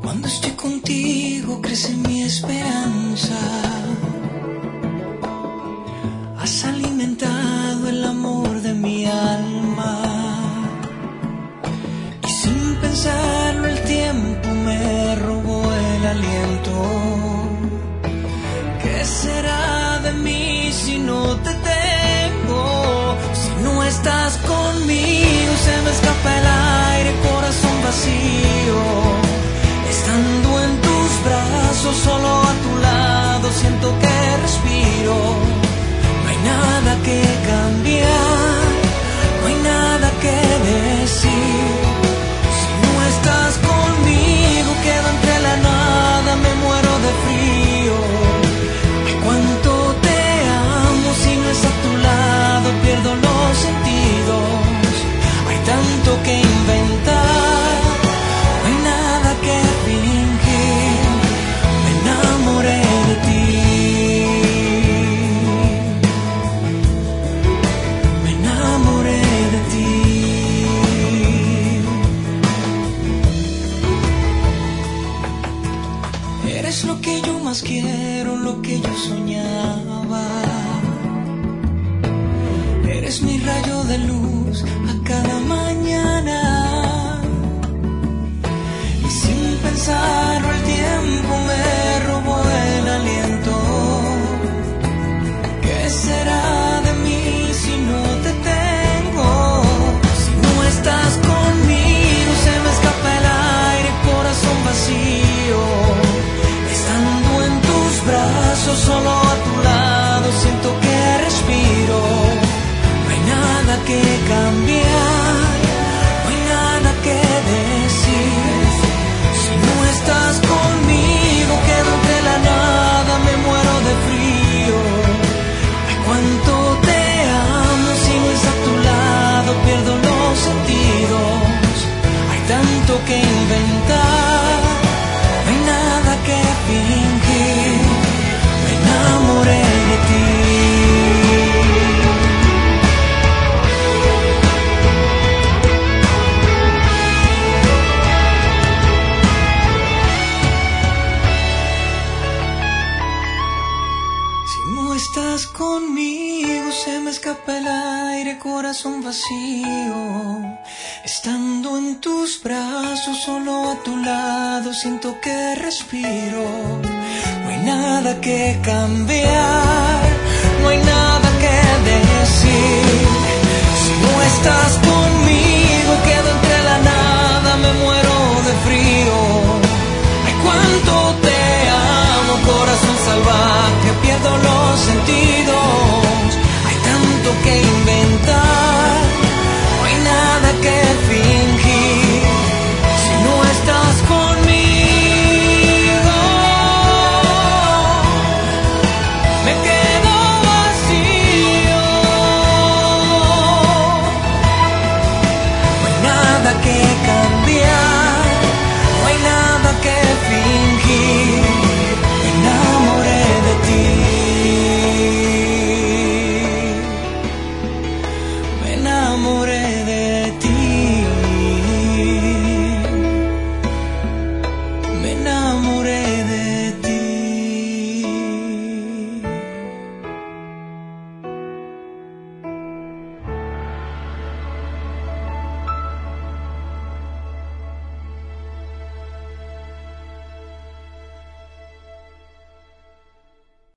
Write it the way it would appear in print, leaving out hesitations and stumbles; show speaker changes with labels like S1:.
S1: Cuando estoy contigo crece mi esperanza. Has alimentado el amor de mi alma. Y sin pensarlo el tiempo me robó el aliento. ¿Qué será de mí si no te tengo? Si no estás conmigo se me escapa el aire, corazón vacío. Estando en tus brazos, solo a tu lado, siento que respiro. No hay nada que cambiar, no hay nada que decir. Si no estás conmigo, quedo entre la nada, me muero de frío. Ay, cuánto te amo, si no es a tu lado, pierdo los sentidos. Hay tanto que inventar, no hay nada que fingir. Me enamoré de ti. Me enamoré de ti. Eres lo que yo más quiero, lo que yo soñaba. Eres mi rayo de luz a cada mañana. Y sin pensarlo el tiempo me robó el aliento. ¿Qué será de mí si no te tengo? Si no estás conmigo se me escapa el aire, corazón vacío. Estando en tus brazos, solo a tu lado, siento que respiro. No hay nada que cambiar, no hay nada que decir. Si no estás conmigo, quedo entre la nada, me muero de frío. Ay, cuánto te amo, si no es a tu lado, pierdo los sentidos. Hay tanto que inventar, no hay nada que fingir. Me enamoré de ti. Estás conmigo, se me escapa el aire, corazón vacío. Estando en tus brazos, solo a tu lado, siento que respiro. No hay nada que cambiar, no hay nada que decir. Si no estás conmigo, quedo